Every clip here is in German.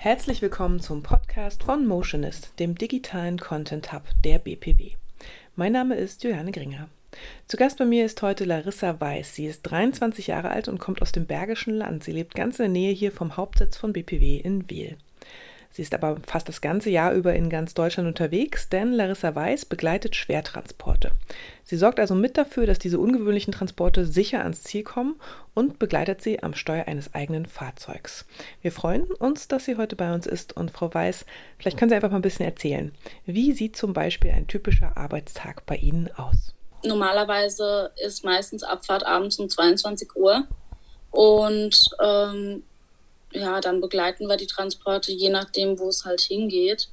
Herzlich willkommen zum Podcast von Motionist, dem digitalen Content Hub der BPW. Mein Name ist Juliane Gringer. Zu Gast bei mir ist heute Larissa Weiß. Sie ist 23 Jahre alt und kommt aus dem Bergischen Land. Sie lebt ganz in der Nähe hier vom Hauptsitz von BPW in Wil. Sie ist aber fast das ganze Jahr über in ganz Deutschland unterwegs, denn Larissa Weiß begleitet Schwertransporte. Sie sorgt also mit dafür, dass diese ungewöhnlichen Transporte sicher ans Ziel kommen und begleitet sie am Steuer eines eigenen Fahrzeugs. Wir freuen uns, dass sie heute bei uns ist und Frau Weiß, vielleicht können Sie einfach mal ein bisschen erzählen. Wie sieht zum Beispiel ein typischer Arbeitstag bei Ihnen aus? Normalerweise ist meistens Abfahrt abends um 22 Uhr und dann begleiten wir die Transporte, je nachdem, wo es halt hingeht.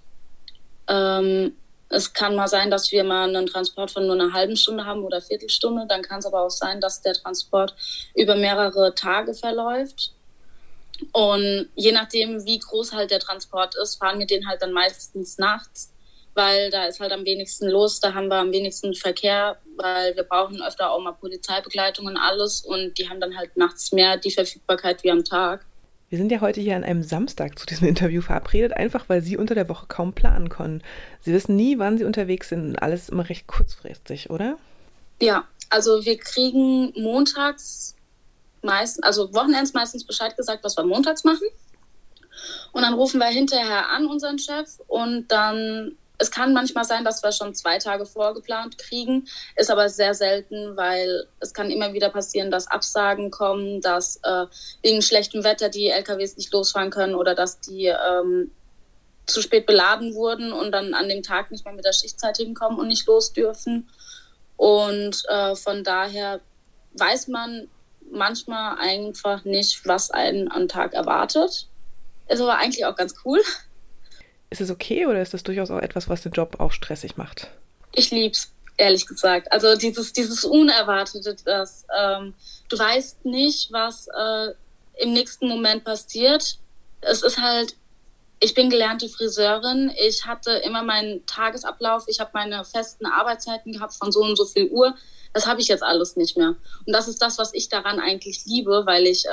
Es kann mal sein, dass wir mal einen Transport von nur einer halben Stunde haben oder Viertelstunde. Dann kann es aber auch sein, dass der Transport über mehrere Tage verläuft. Und je nachdem, wie groß halt der Transport ist, fahren wir den halt dann meistens nachts, weil da ist halt am wenigsten los, da haben wir am wenigsten Verkehr, weil wir brauchen öfter auch mal Polizeibegleitung und alles und die haben dann halt nachts mehr die Verfügbarkeit wie am Tag. Wir sind ja heute hier an einem Samstag zu diesem Interview verabredet, einfach weil Sie unter der Woche kaum planen können. Sie wissen nie, wann Sie unterwegs sind und alles immer recht kurzfristig, oder? Ja, also wir kriegen montags Wochenends meistens Bescheid gesagt, was wir montags machen. Und dann rufen wir hinterher an, unseren Chef, und dann, es kann manchmal sein, dass wir schon 2 Tage vorgeplant kriegen, ist aber sehr selten, weil es kann immer wieder passieren, dass Absagen kommen, dass wegen schlechtem Wetter die LKWs nicht losfahren können oder dass die zu spät beladen wurden und dann an dem Tag nicht mehr mit der Schichtzeit hinkommen und nicht los dürfen. Und von daher weiß man manchmal einfach nicht, was einen am Tag erwartet. Ist aber eigentlich auch ganz cool. Ist es okay oder ist das durchaus auch etwas, was den Job auch stressig macht? Ich lieb's, ehrlich gesagt. Also dieses Unerwartete, dass du weißt nicht, was im nächsten Moment passiert. Es ist halt, ich bin gelernte Friseurin. Ich hatte immer meinen Tagesablauf. Ich habe meine festen Arbeitszeiten gehabt von so und so viel Uhr. Das habe ich jetzt alles nicht mehr. Und das ist das, was ich daran eigentlich liebe, weil ich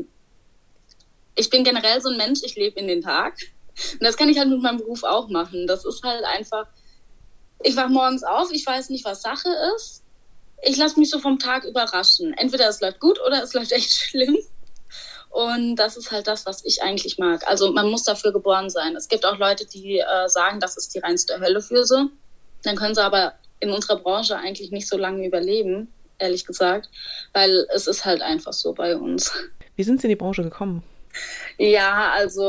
bin generell so ein Mensch, ich lebe in den Tag. Und das kann ich halt mit meinem Beruf auch machen. Das ist halt einfach, ich wache morgens auf, ich weiß nicht, was Sache ist. Ich lasse mich so vom Tag überraschen. Entweder es läuft gut oder es läuft echt schlimm. Und das ist halt das, was ich eigentlich mag. Also man muss dafür geboren sein. Es gibt auch Leute, die sagen, das ist die reinste Hölle für sie. Dann können sie aber in unserer Branche eigentlich nicht so lange überleben, ehrlich gesagt. Weil es ist halt einfach so bei uns. Wie sind Sie in die Branche gekommen? Ja, also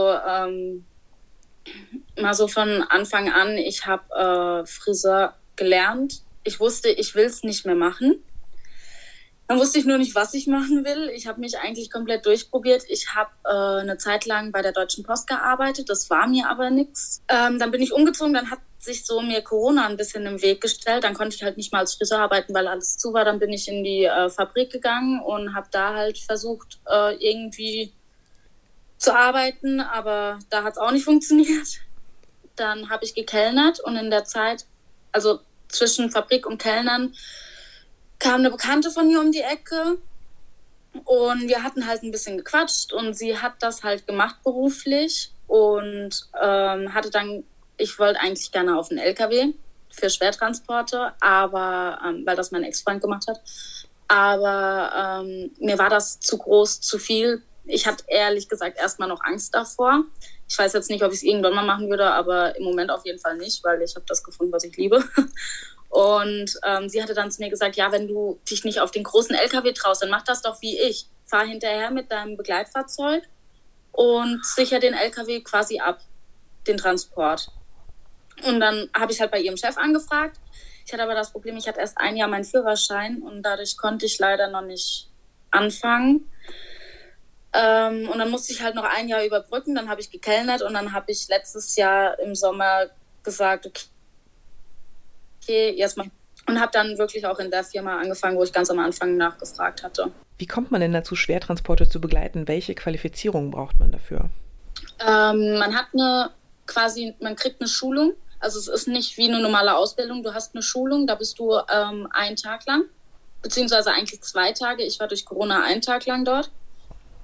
mal so von Anfang an, ich habe Friseur gelernt. Ich wusste, ich will es nicht mehr machen. Dann wusste ich nur nicht, was ich machen will. Ich habe mich eigentlich komplett durchprobiert. Ich habe eine Zeit lang bei der Deutschen Post gearbeitet. Das war mir aber nichts. Dann bin ich umgezogen. Dann hat sich so mir Corona ein bisschen im Weg gestellt. Dann konnte ich halt nicht mal als Friseur arbeiten, weil alles zu war. Dann bin ich in die Fabrik gegangen und habe da halt versucht, irgendwie zu arbeiten. Aber da hat es auch nicht funktioniert. Dann habe ich gekellnert und in der Zeit, also zwischen Fabrik und Kellnern, kam eine Bekannte von mir um die Ecke und wir hatten halt ein bisschen gequatscht und sie hat das halt gemacht beruflich und hatte dann, ich wollte eigentlich gerne auf einen LKW für Schwertransporte, aber weil das mein Ex-Freund gemacht hat, aber mir war das zu groß, zu viel. Ich hatte ehrlich gesagt erstmal noch Angst davor. Ich weiß jetzt nicht, ob ich es irgendwann mal machen würde, aber im Moment auf jeden Fall nicht, weil ich habe das gefunden, was ich liebe. Und sie hatte dann zu mir gesagt, ja, wenn du dich nicht auf den großen LKW traust, dann mach das doch wie ich. Fahr hinterher mit deinem Begleitfahrzeug und sicher den LKW quasi ab, den Transport. Und dann habe ich halt bei ihrem Chef angefragt. Ich hatte aber das Problem, ich hatte erst 1 Jahr meinen Führerschein und dadurch konnte ich leider noch nicht anfangen. Und dann musste ich halt noch 1 Jahr überbrücken, dann habe ich gekellnert und dann habe ich letztes Jahr im Sommer gesagt, okay, jetzt mal. Und habe dann wirklich auch in der Firma angefangen, wo ich ganz am Anfang nachgefragt hatte. Wie kommt man denn dazu, Schwertransporte zu begleiten? Welche Qualifizierung braucht man dafür? Man kriegt eine Schulung. Also es ist nicht wie eine normale Ausbildung. Du hast eine Schulung, da bist du 1 Tag lang, beziehungsweise eigentlich 2 Tage. Ich war durch Corona 1 Tag lang dort.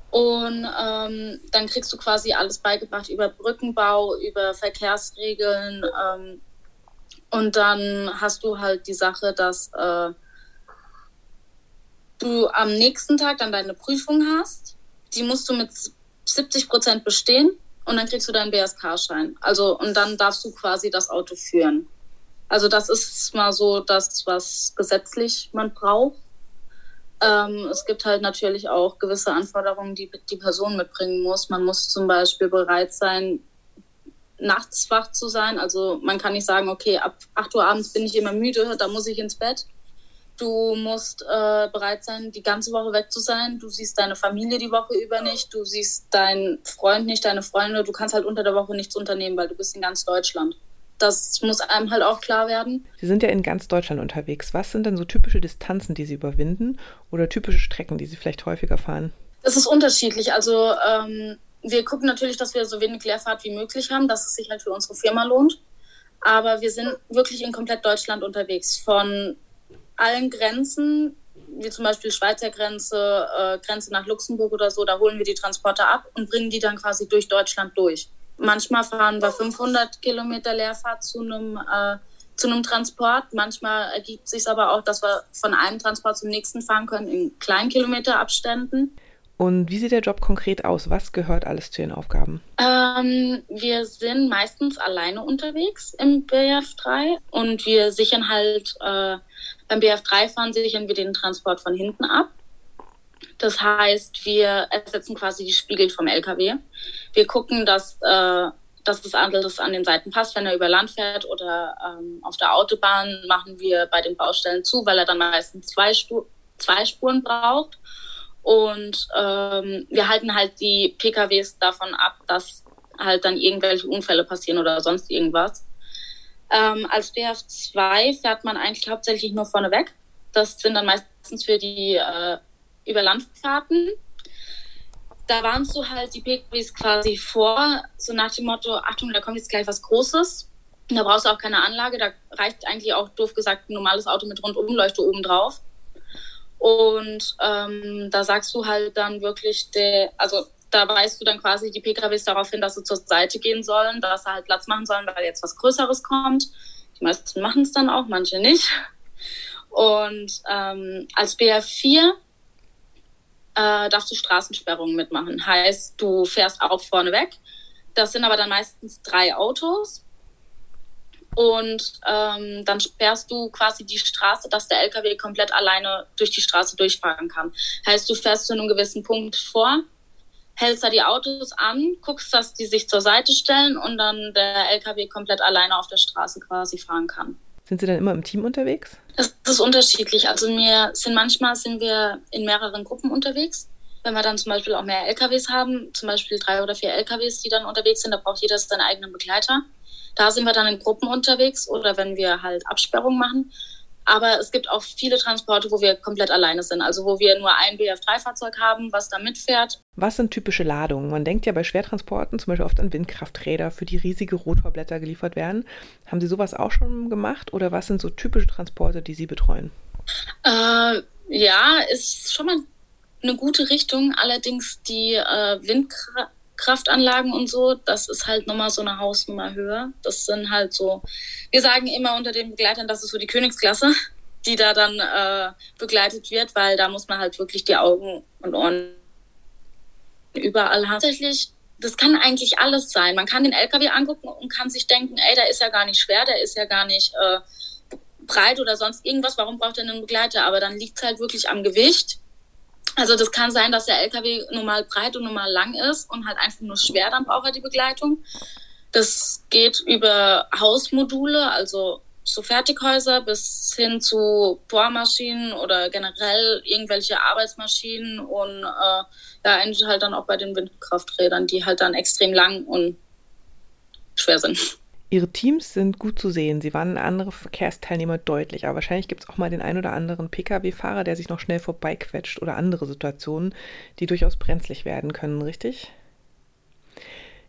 Und dann kriegst du quasi alles beigebracht über Brückenbau, über Verkehrsregeln. Und dann hast du halt die Sache, dass du am nächsten Tag dann deine Prüfung hast. Die musst du mit 70% bestehen und dann kriegst du deinen BSK-Schein. Also, und dann darfst du quasi das Auto führen. Also das ist mal so das, was gesetzlich man braucht. Es gibt halt natürlich auch gewisse Anforderungen, die die Person mitbringen muss. Man muss zum Beispiel bereit sein, nachts wach zu sein. Also man kann nicht sagen, okay, ab 8 Uhr abends bin ich immer müde, da muss ich ins Bett. Du musst bereit sein, die ganze Woche weg zu sein. Du siehst deine Familie die Woche über nicht. Du siehst deinen Freund nicht, deine Freunde. Du kannst halt unter der Woche nichts unternehmen, weil du bist in ganz Deutschland. Das muss einem halt auch klar werden. Sie sind ja in ganz Deutschland unterwegs. Was sind denn so typische Distanzen, die Sie überwinden oder typische Strecken, die Sie vielleicht häufiger fahren? Das ist unterschiedlich. Also wir gucken natürlich, dass wir so wenig Leerfahrt wie möglich haben, dass es sich halt für unsere Firma lohnt. Aber wir sind wirklich in komplett Deutschland unterwegs. Von allen Grenzen, wie zum Beispiel Schweizer Grenze, Grenze nach Luxemburg oder so, da holen wir die Transporter ab und bringen die dann quasi durch Deutschland durch. Manchmal fahren wir 500 Kilometer Leerfahrt zu einem Transport. Manchmal ergibt es sich aber auch, dass wir von einem Transport zum nächsten fahren können in kleinen Kilometerabständen. Und wie sieht der Job konkret aus? Was gehört alles zu Ihren Aufgaben? Wir sind meistens alleine unterwegs im BF3 und wir sichern halt, beim BF3-Fahren sichern wir den Transport von hinten ab. Das heißt, wir ersetzen quasi die Spiegel vom LKW. Wir gucken, dass das alles an den Seiten passt. Wenn er über Land fährt oder auf der Autobahn, machen wir bei den Baustellen zu, weil er dann meistens zwei Spuren braucht. Und wir halten halt die PKWs davon ab, dass halt dann irgendwelche Unfälle passieren oder sonst irgendwas. Als BF2 fährt man eigentlich hauptsächlich nur vorneweg. Das sind dann meistens für die Überlandfahrten. Da warnst du halt die PKWs quasi vor, so nach dem Motto, Achtung, da kommt jetzt gleich was Großes. Da brauchst du auch keine Anlage, da reicht eigentlich auch, doof gesagt, ein normales Auto mit Rundumleuchte oben drauf. Und da sagst du halt dann wirklich, da weist du dann quasi die PKWs darauf hin, dass sie zur Seite gehen sollen, dass sie halt Platz machen sollen, weil jetzt was Größeres kommt. Die meisten machen es dann auch, manche nicht. Und als BF4 darfst du Straßensperrungen mitmachen. Heißt, du fährst auch vorne weg. Das sind aber dann meistens 3 Autos. Und dann sperrst du quasi die Straße, dass der LKW komplett alleine durch die Straße durchfahren kann. Heißt, du fährst zu einem gewissen Punkt vor, hältst da die Autos an, guckst, dass die sich zur Seite stellen und dann der LKW komplett alleine auf der Straße quasi fahren kann. Sind Sie dann immer im Team unterwegs? Das ist unterschiedlich. Also manchmal sind wir in mehreren Gruppen unterwegs. Wenn wir dann zum Beispiel auch mehr LKWs haben, zum Beispiel 3 oder 4 LKWs, die dann unterwegs sind, da braucht jeder seinen eigenen Begleiter. Da sind wir dann in Gruppen unterwegs oder wenn wir halt Absperrungen machen. Aber es gibt auch viele Transporte, wo wir komplett alleine sind. Also wo wir nur ein BF3-Fahrzeug haben, was da mitfährt. Was sind typische Ladungen? Man denkt ja bei Schwertransporten zum Beispiel oft an Windkrafträder, für die riesige Rotorblätter geliefert werden. Haben Sie sowas auch schon gemacht oder was sind so typische Transporte, die Sie betreuen? Ja, ist schon mal eine gute Richtung. Allerdings die Windkraftanlagen und so, das ist halt nochmal so eine Hausnummer höher. Das sind halt so, wir sagen immer unter den Begleitern, das ist so die Königsklasse, die da dann begleitet wird, weil da muss man halt wirklich die Augen und Ohren überall haben. Tatsächlich, das kann eigentlich alles sein. Man kann den LKW angucken und kann sich denken, ey, der ist ja gar nicht schwer, der ist ja gar nicht breit oder sonst irgendwas, warum braucht er einen Begleiter? Aber dann liegt es halt wirklich am Gewicht. Also das kann sein, dass der LKW normal breit und normal lang ist und halt einfach nur schwer, dann braucht er die Begleitung. Das geht über Hausmodule, also so Fertighäuser bis hin zu Bohrmaschinen oder generell irgendwelche Arbeitsmaschinen und endet halt dann auch bei den Windkrafträdern, die halt dann extrem lang und schwer sind. Ihre Teams sind gut zu sehen. Sie waren andere Verkehrsteilnehmer deutlich, aber wahrscheinlich gibt es auch mal den ein oder anderen Pkw-Fahrer, der sich noch schnell vorbeiquetscht oder andere Situationen, die durchaus brenzlig werden können, richtig?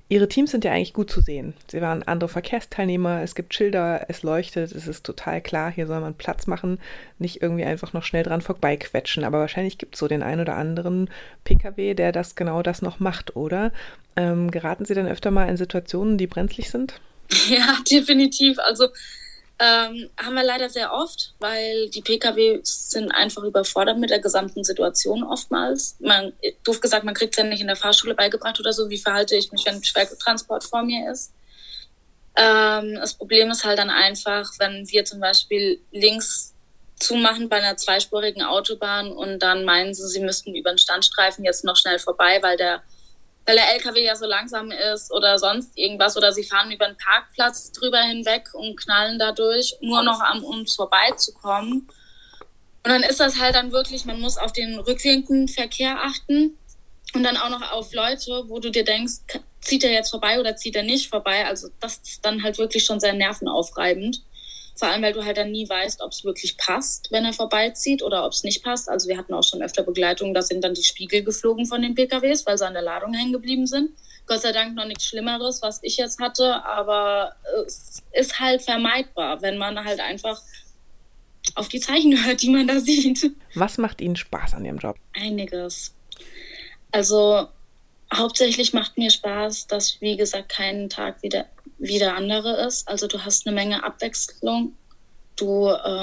Ihre Teams sind ja eigentlich gut zu sehen. Sie waren andere Verkehrsteilnehmer, es gibt Schilder, es leuchtet, es ist total klar, hier soll man Platz machen, nicht irgendwie einfach noch schnell dran vorbeiquetschen. Aber wahrscheinlich gibt es so den einen oder anderen PKW, der genau das noch macht, oder? Geraten Sie dann öfter mal in Situationen, die brenzlig sind? Ja, definitiv. Also haben wir leider sehr oft, weil die Pkw sind einfach überfordert mit der gesamten Situation oftmals. Doof gesagt, man kriegt es ja nicht in der Fahrschule beigebracht oder so, wie verhalte ich mich, wenn Schwertransport vor mir ist. Das Problem ist halt dann einfach, wenn wir zum Beispiel links zumachen bei einer zweispurigen Autobahn und dann meinen sie müssten über den Standstreifen jetzt noch schnell vorbei, weil der LKW ja so langsam ist oder sonst irgendwas. Oder sie fahren über den Parkplatz drüber hinweg und knallen dadurch, nur noch an uns vorbeizukommen. Und dann ist das halt dann wirklich, man muss auf den rückwärtigen Verkehr achten und dann auch noch auf Leute, wo du dir denkst, zieht er jetzt vorbei oder zieht er nicht vorbei. Also das ist dann halt wirklich schon sehr nervenaufreibend. Vor allem, weil du halt dann nie weißt, ob es wirklich passt, wenn er vorbeizieht oder ob es nicht passt. Also wir hatten auch schon öfter Begleitung, da sind dann die Spiegel geflogen von den PKWs, weil sie an der Ladung hängen geblieben sind. Gott sei Dank noch nichts Schlimmeres, was ich jetzt hatte, aber es ist halt vermeidbar, wenn man halt einfach auf die Zeichen hört, die man da sieht. Was macht Ihnen Spaß an Ihrem Job? Einiges. Also hauptsächlich macht mir Spaß, dass, wie gesagt, kein Tag wie der andere ist. Also du hast eine Menge Abwechslung. Du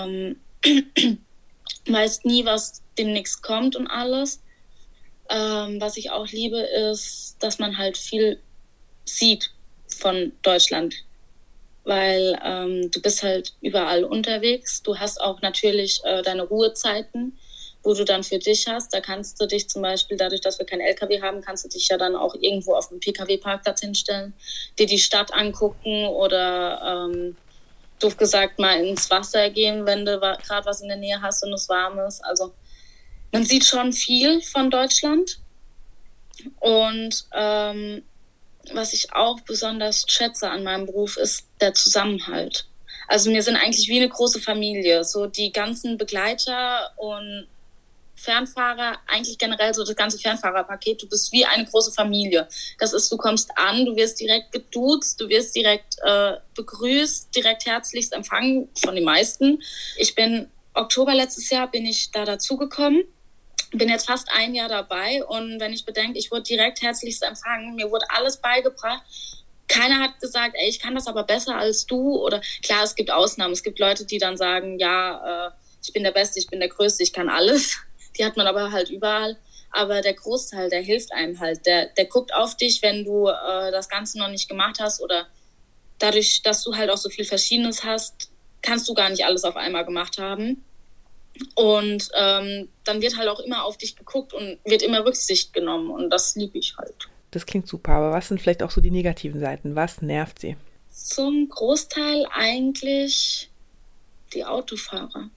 weißt nie, was demnächst kommt und alles. Was ich auch liebe, ist, dass man halt viel sieht von Deutschland. Weil du bist halt überall unterwegs. Du hast auch natürlich deine Ruhezeiten, wo du dann für dich hast. Da kannst du dich zum Beispiel, dadurch, dass wir keinen LKW haben, kannst du dich ja dann auch irgendwo auf dem PKW-Parkplatz hinstellen, dir die Stadt angucken oder doof gesagt mal ins Wasser gehen, wenn du gerade was in der Nähe hast und es warm ist. Also man sieht schon viel von Deutschland. Und was ich auch besonders schätze an meinem Beruf, ist der Zusammenhalt. Also wir sind eigentlich wie eine große Familie. So die ganzen Begleiter und Fernfahrer, eigentlich generell so das ganze Fernfahrerpaket, du bist wie eine große Familie. Das ist, du kommst an, du wirst direkt geduzt, du wirst direkt begrüßt, direkt herzlichst empfangen von den meisten. Oktober letztes Jahr bin ich da dazugekommen, bin jetzt fast ein Jahr dabei und wenn ich bedenke, ich wurde direkt herzlichst empfangen, mir wurde alles beigebracht. Keiner hat gesagt, ey, ich kann das aber besser als du. Oder klar, es gibt Ausnahmen, es gibt Leute, die dann sagen, ja, ich bin der Beste, ich bin der Größte, ich kann alles. Die hat man aber halt überall. Aber der Großteil, der hilft einem halt. Der guckt auf dich, wenn du das Ganze noch nicht gemacht hast. Oder dadurch, dass du halt auch so viel Verschiedenes hast, kannst du gar nicht alles auf einmal gemacht haben. Und dann wird halt auch immer auf dich geguckt und wird immer Rücksicht genommen. Und das liebe ich halt. Das klingt super, aber was sind vielleicht auch so die negativen Seiten? Was nervt Sie? Zum Großteil eigentlich die Autofahrer.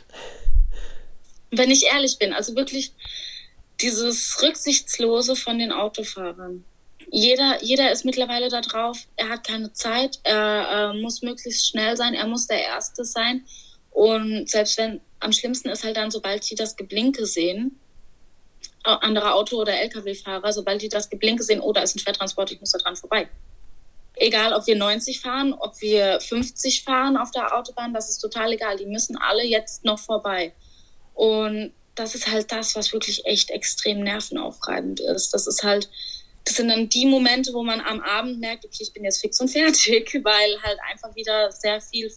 Wenn ich ehrlich bin, also wirklich dieses Rücksichtslose von den Autofahrern. Jeder ist mittlerweile da drauf, er hat keine Zeit, er muss möglichst schnell sein, er muss der Erste sein. Und selbst wenn, am schlimmsten ist halt dann, sobald die das Geblinke sehen, andere Auto- oder LKW-Fahrer, sobald die das Geblinke sehen, oh, da ist ein Schwertransport, ich muss da dran vorbei. Egal, ob wir 90 fahren, ob wir 50 fahren auf der Autobahn, das ist total egal. Die müssen alle jetzt noch vorbei. Und das ist halt das, was wirklich echt extrem nervenaufreibend ist. Das sind dann die Momente, wo man am Abend merkt, okay, ich bin jetzt fix und fertig, weil halt einfach wieder sehr viel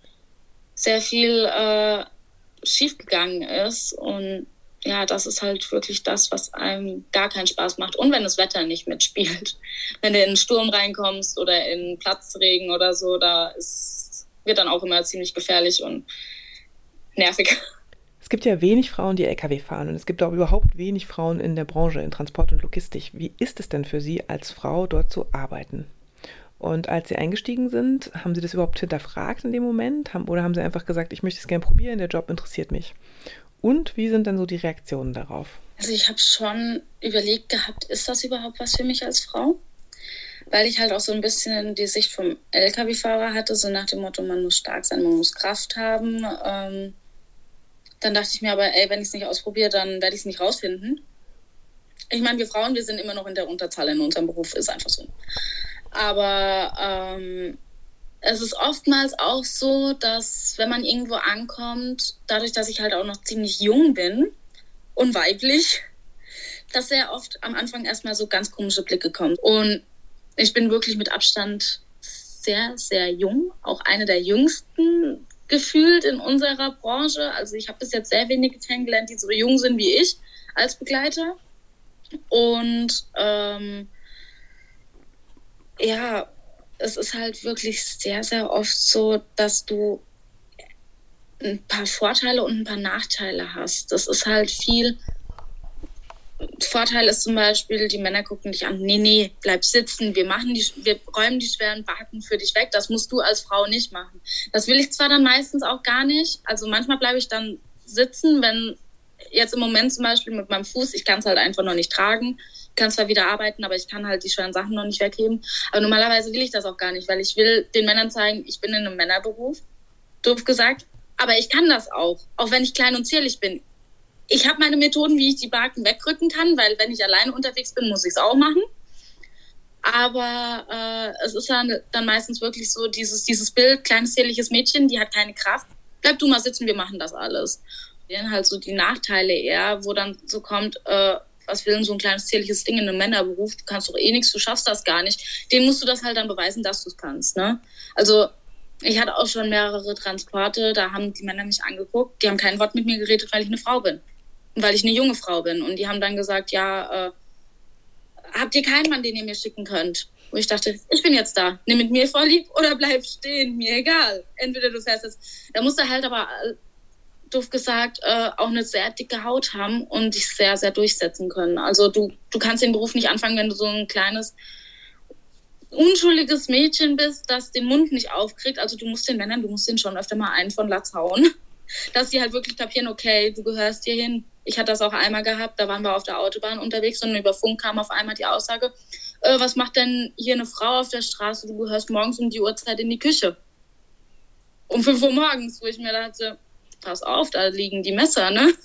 schiefgegangen ist. Und ja, das ist halt wirklich das, was einem gar keinen Spaß macht. Und wenn das Wetter nicht mitspielt. Wenn du in einen Sturm reinkommst oder in Platzregen oder so, wird dann auch immer ziemlich gefährlich und nervig. Es gibt ja wenig Frauen, die LKW fahren und es gibt auch überhaupt wenig Frauen in der Branche, in Transport und Logistik. Wie ist es denn für Sie als Frau, dort zu arbeiten? Und als Sie eingestiegen sind, haben Sie das überhaupt hinterfragt in dem Moment? Oder haben Sie einfach gesagt, ich möchte es gerne probieren, der Job interessiert mich? Und wie sind dann so die Reaktionen darauf? Also ich habe schon überlegt gehabt, ist das überhaupt was für mich als Frau? Weil ich halt auch so ein bisschen die Sicht vom LKW-Fahrer hatte, so nach dem Motto, man muss stark sein, man muss Kraft haben. Dann dachte ich mir aber, ey, wenn ich es nicht ausprobiere, dann werde ich es nicht rausfinden. Ich meine, wir Frauen, wir sind immer noch in der Unterzahl in unserem Beruf, ist einfach so. Aber es ist oftmals auch so, dass wenn man irgendwo ankommt, dadurch, dass ich halt auch noch ziemlich jung bin und weiblich, dass sehr oft am Anfang erstmal so ganz komische Blicke kommen. Und ich bin wirklich mit Abstand sehr, sehr jung, auch eine der jüngsten gefühlt in unserer Branche. Also ich habe bis jetzt sehr wenige kennengelernt, die so jung sind wie ich als Begleiter. Und ja, es ist halt wirklich sehr, sehr oft so, dass du ein paar Vorteile und ein paar Nachteile hast. Das ist halt viel. Vorteil ist zum Beispiel, die Männer gucken dich an, nee, bleib sitzen, wir räumen die schweren Backen für dich weg, das musst du als Frau nicht machen. Das will ich zwar dann meistens auch gar nicht, also manchmal bleibe ich dann sitzen, wenn jetzt im Moment zum Beispiel mit meinem Fuß, ich kann es halt einfach noch nicht tragen, ich kann zwar wieder arbeiten, aber ich kann halt die schweren Sachen noch nicht wegheben, aber normalerweise will ich das auch gar nicht, weil ich will den Männern zeigen, ich bin in einem Männerberuf, doof gesagt, aber ich kann das auch wenn ich klein und zierlich bin. Ich habe meine Methoden, wie ich die Baken wegrücken kann, weil wenn ich alleine unterwegs bin, muss ich es auch machen. Aber es ist dann meistens wirklich so dieses Bild, kleines, zierliches Mädchen, die hat keine Kraft. Bleib du mal sitzen, wir machen das alles. Dann halt so die Nachteile eher, wo dann so kommt, was will denn so ein kleines, zierliches Ding in einem Männerberuf? Du kannst doch eh nichts, du schaffst das gar nicht. Dem musst du das halt dann beweisen, dass du es kannst. Ne? Also ich hatte auch schon mehrere Transporte, da haben die Männer mich angeguckt, die haben kein Wort mit mir geredet, weil ich eine Frau bin. Weil ich eine junge Frau bin. Und die haben dann gesagt, ja, habt ihr keinen Mann, den ihr mir schicken könnt? Wo ich dachte, ich bin jetzt da. Nimm mit mir vorlieb oder bleib stehen. Mir egal. Entweder du fährst jetzt. Da musst du halt aber, doof gesagt, auch eine sehr dicke Haut haben und dich sehr, sehr durchsetzen können. Also du kannst den Beruf nicht anfangen, wenn du so ein kleines, unschuldiges Mädchen bist, das den Mund nicht aufkriegt. Also du musst den schon öfter mal einen von Latz hauen. Dass die halt wirklich kapieren, okay, du gehörst hier hin. Ich hatte das auch einmal gehabt, da waren wir auf der Autobahn unterwegs und über Funk kam auf einmal die Aussage, was macht denn hier eine Frau auf der Straße? Du gehörst morgens um die Uhrzeit in die Küche. Um 5 Uhr morgens, wo ich mir dachte, pass auf, da liegen die Messer, ne?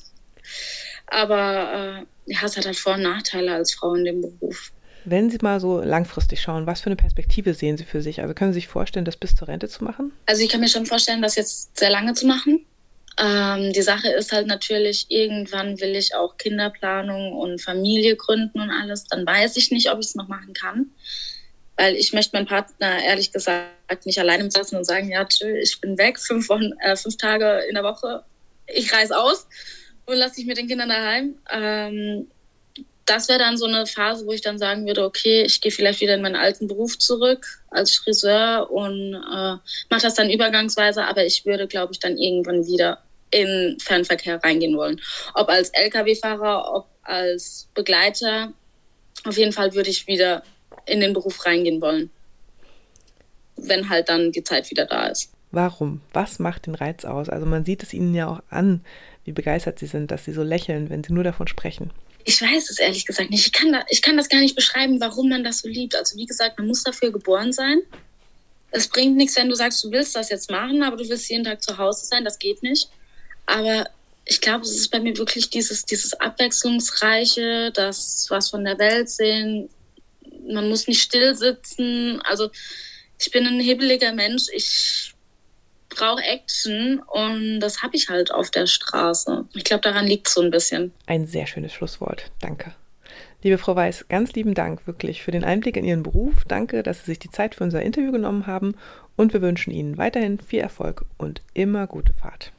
Aber ja, es hat halt Vor- und Nachteile als Frau in dem Beruf. Wenn Sie mal so langfristig schauen, was für eine Perspektive sehen Sie für sich? Also können Sie sich vorstellen, das bis zur Rente zu machen? Also ich kann mir schon vorstellen, das jetzt sehr lange zu machen. Die Sache ist halt natürlich, irgendwann will ich auch Kinderplanung und Familie gründen und alles. Dann weiß ich nicht, ob ich es noch machen kann. Weil ich möchte meinen Partner ehrlich gesagt nicht alleine lassen und sagen, ja, tschö, ich bin weg, 5 Tage in der Woche. Ich reise aus und lasse dich mit den Kindern daheim. Das wäre dann so eine Phase, wo ich dann sagen würde, okay, ich gehe vielleicht wieder in meinen alten Beruf zurück als Friseur und mache das dann übergangsweise. Aber ich würde, glaube ich, dann irgendwann wieder in Fernverkehr reingehen wollen. Ob als Lkw-Fahrer, ob als Begleiter. Auf jeden Fall würde ich wieder in den Beruf reingehen wollen, wenn halt dann die Zeit wieder da ist. Warum? Was macht den Reiz aus? Also man sieht es Ihnen ja auch an, wie begeistert Sie sind, dass Sie so lächeln, wenn Sie nur davon sprechen. Ich weiß es ehrlich gesagt nicht. Ich kann das gar nicht beschreiben, warum man das so liebt. Also wie gesagt, man muss dafür geboren sein. Es bringt nichts, wenn du sagst, du willst das jetzt machen, aber du willst jeden Tag zu Hause sein. Das geht nicht. Aber ich glaube, es ist bei mir wirklich dieses Abwechslungsreiche, das was von der Welt sehen. Man muss nicht still sitzen. Also ich bin ein hibbeliger Mensch. Ich brauche Action und das habe ich halt auf der Straße. Ich glaube, daran liegt es so ein bisschen. Ein sehr schönes Schlusswort. Danke. Liebe Frau Weiß, ganz lieben Dank wirklich für den Einblick in Ihren Beruf. Danke, dass Sie sich die Zeit für unser Interview genommen haben und wir wünschen Ihnen weiterhin viel Erfolg und immer gute Fahrt.